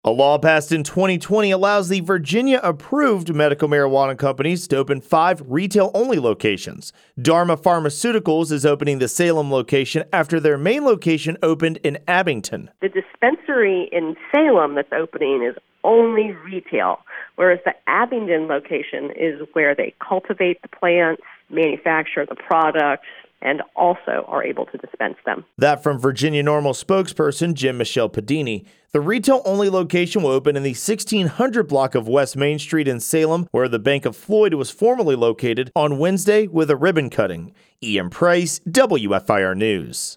A law passed in 2020 allows the Virginia-approved medical marijuana companies to open 5 retail-only locations. Dharma Pharmaceuticals is opening the Salem location after their main location opened in Abington. The dispensary in Salem that's opening is only retail, whereas the Abington location is where they cultivate the plants, manufacture the products, and also are able to dispense them. That from Virginia NORML spokesperson Jim Michelle Padini. The retail-only location will open in the 1600 block of West Main Street in Salem, where the Bank of Floyd was formerly located, on Wednesday with a ribbon cutting. Ian Price, WFIR News.